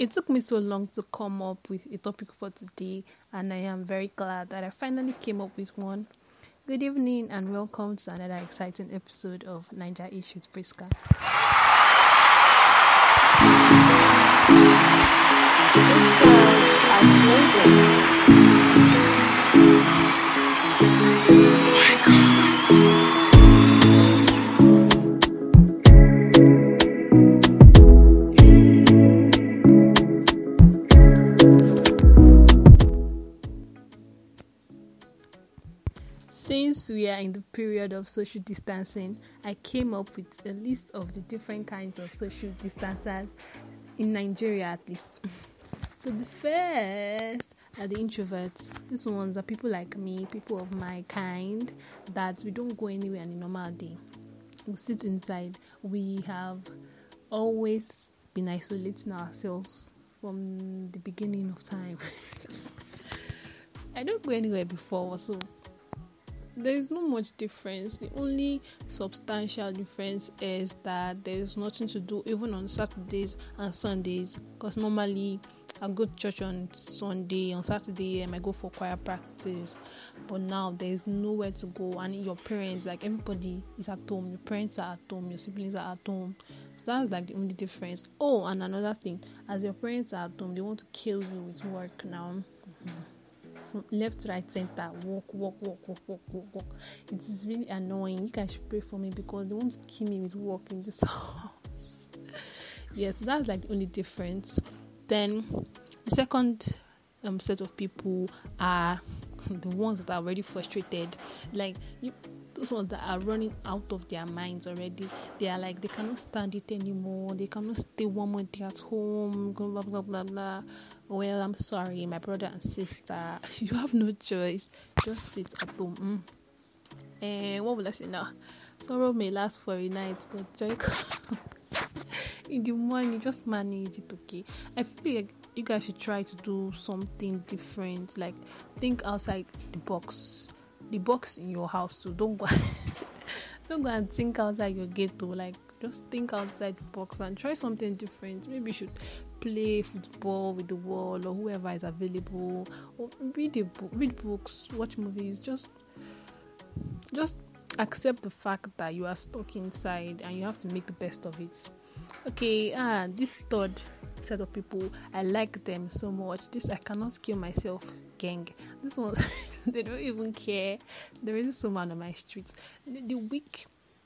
It took me so long to come up with a topic for today, and I am very glad that I finally came up with one. Good evening, and welcome to another exciting episode of Niger Ish with Priska. This sounds amazing. Since we are in the period of social distancing, I came up with a list of the different kinds of social distancers in Nigeria, at least. So the first are the introverts. These ones are people like me, people of my kind, that we don't go anywhere on a normal day. We sit inside. We have always been isolating ourselves from the beginning of time. I don't go anywhere before, so there is not much difference. The only substantial difference is that there is nothing to do even on Saturdays and Sundays, because normally I go to church on Sunday. On Saturday I might go for choir practice, but now there is nowhere to go, and your parents, like everybody is at home. Your parents are at home, your siblings are at home. So that's like the only difference. Oh, and another thing, as your parents are at home, they want to kill you with work now. From left, right, center, walk. It is really annoying. You guys should pray for me because they want to kill me with work in this house. Yes, that's like the only difference. Then the second set of people are the ones that are already frustrated, like those ones that are running out of their minds already. They are like, they cannot stand it anymore. They cannot stay one more day at home. Blah blah blah blah. Well, I'm sorry, my brother and sister. You have no choice. Just sit at home. What will I say now? Sorrow may last for a night, but joy in the morning, just manage it, okay? I feel like you guys should try to do something different. Like, think outside the box. The box in your house, so don't go and think outside your ghetto. Like, just think outside the box and try something different. Maybe you should play football with the world or whoever is available, or read books, watch movies. Just accept the fact that you are stuck inside and you have to make the best of it. Okay, this third set of people, I like them so much. This I cannot kill myself gang. This one, they don't even care. There is someone on my streets. The week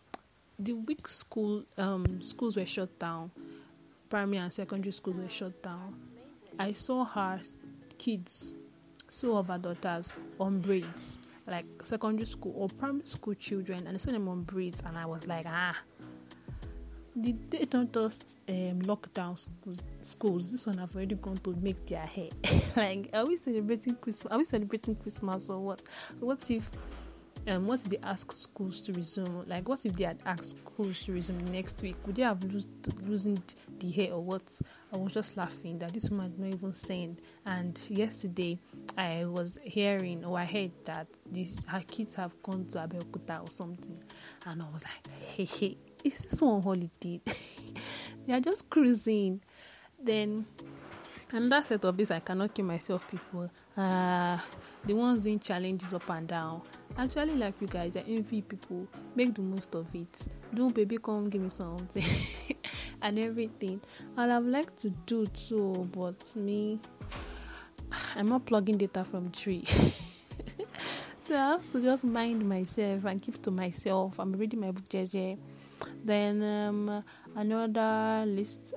schools were shut down. Primary and secondary schools were shut down. I saw her kids, two of her daughters, on braids, like secondary school or primary school children, and I saw them on braids, and I was like, did they not just lock down schools? This one have already gone to make their hair. Like, are we celebrating Christmas? Are we celebrating Christmas or what? What if they ask schools to resume? Like, what if they had asked schools to resume next week? Would they have loosened the hair or what? I was just laughing that this woman not even saying. And yesterday, I heard that her kids have gone to Abeokuta or something, and I was like, hey. Is this one holiday? They are just cruising. Then another set of this I cannot kill myself people. The ones doing challenges up and down. Actually, like you guys, I envy people. Make the most of it. Don't baby come give me something and everything. I'd have liked to do too, but me, I'm not plugging data from tree. So I have to just mind myself and keep to myself. I'm reading my book, JJ. Then another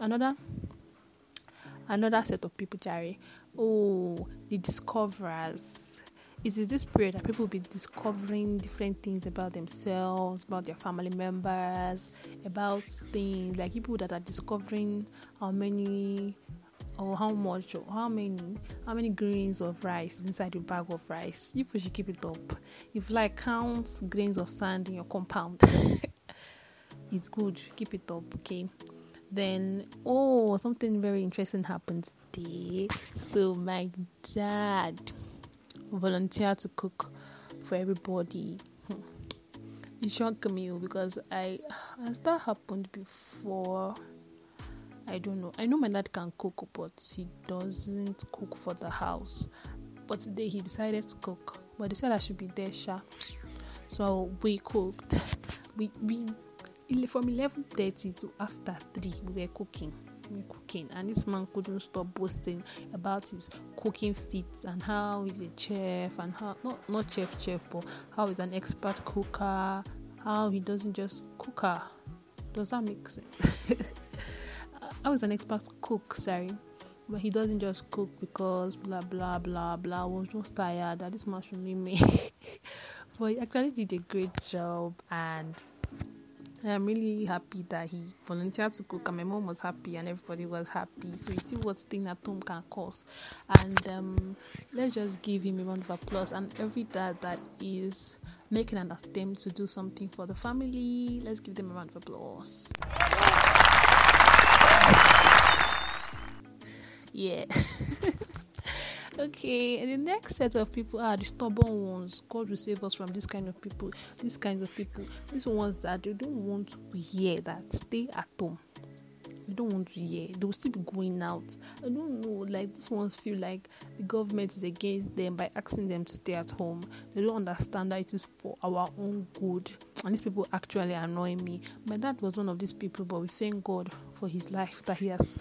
set of people, Jerry. Oh, the discoverers. It is this period that people will be discovering different things about themselves, about their family members, about things like people that are discovering how many grains of rice is inside your bag of rice. You should keep it up. If count grains of sand in your compound. It's good, keep it up, okay? Then, something very interesting happened today. So my dad volunteered to cook for everybody. It shocked me because as that happened before, I don't know. I know my dad can cook, but he doesn't cook for the house. But today he decided to cook. But they said I should be there, sha. So we cooked. We from 11:30 to after 3 we were cooking. And this man couldn't stop boasting about his cooking feats and how he's a chef and how not chef, but how he's an expert cooker, how he doesn't just cook her. Does that make sense? I was an expert cook, but he doesn't just cook because blah blah blah blah. I was just tired that this man should leave me. But he actually did a great job, and I'm really happy that he volunteered to cook, and my mom was happy and everybody was happy. So you see what staying at home can cause. And let's just give him a round of applause. And every dad that is making an attempt to do something for the family, let's give them a round of applause. Yeah. Okay, and the next set of people are the stubborn ones. God will save us from these kinds of people. These ones that they don't want to hear that stay at home. They don't want to hear. They will still be going out. I don't know, like these ones feel like the government is against them by asking them to stay at home. They don't understand that it is for our own good. And these people actually annoy me. My dad was one of these people, but we thank God for his life that he has.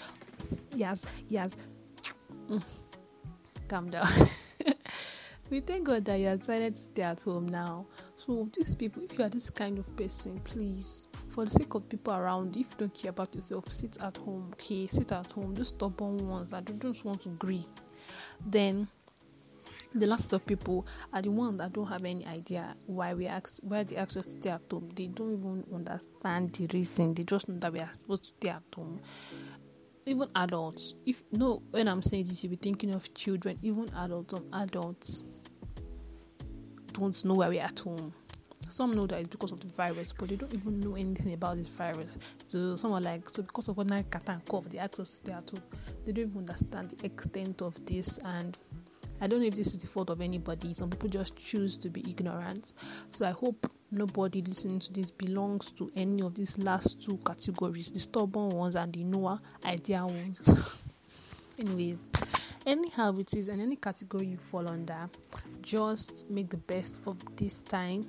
Calm down. We thank God that you have decided to stay at home now. So these people, if you are this kind of person, please, for the sake of people around, if you don't care about yourself, sit at home. Okay, sit at home. Those stubborn ones that don't just want to agree. Then the last of people are the ones that don't have any idea why they actually stay at home. They don't even understand the reason. They just know that we are supposed to stay at home. Even adults, when I'm saying this, you should be thinking of children. Even adults don't know why we're at home. Some know that it's because of the virus, but they don't even know anything about this virus. So because of ordinary cat and cough, they actually stay at home. They don't even understand the extent of this, and I don't know if this is the fault of anybody. Some people just choose to be ignorant. So I hope nobody listening to this belongs to any of these last two categories, the stubborn ones and the no idea ones. Anyways, anyhow it is, and any category you fall under, just make the best of this time.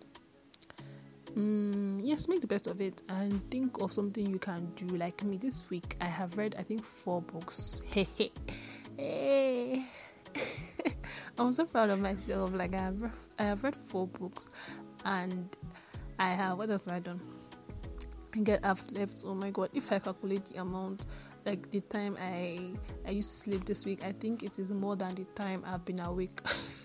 Yes, make the best of it and think of something you can do. Like me, this week I have read, I think, 4 books. Hey. I'm so proud of myself. Like I have read 4 books, and what else have I done? I've slept. Oh my God! If I calculate the amount, like the time I used to sleep this week, I think it is more than the time I've been awake.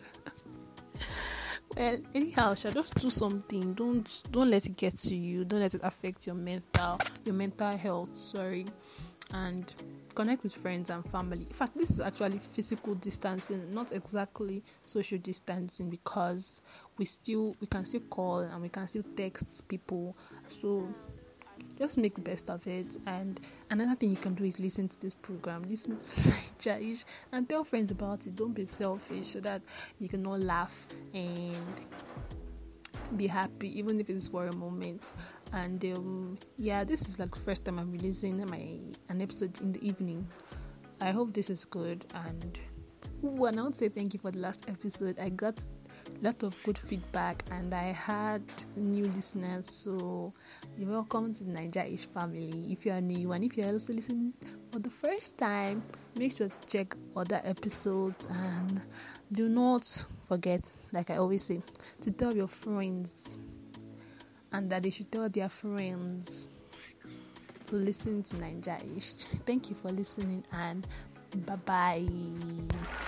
Well, anyhow, just do something. Don't let it get to you. Don't let it affect your mental health. Sorry. And connect with friends and family. In fact, this is actually physical distancing, not exactly social distancing, because we can still call and we can still text people. So just make the best of it. And another thing you can do is listen to this program, listen to Naija-ish, and tell friends about it. Don't be selfish, so that you can all laugh and be happy, even if it's for a moment. And this is like the first time I'm releasing an episode in the evening. I hope this is good, and I want to say thank you for the last episode. I got a lot of good feedback and I had new listeners, so you're welcome to the Naija-ish family. If you are new, and if you're also listening for the first time, make sure to check other episodes, and do not forget, like I always say, to tell your friends, and that they should tell their friends to listen to Naija-ish. Thank you for listening, and bye-bye.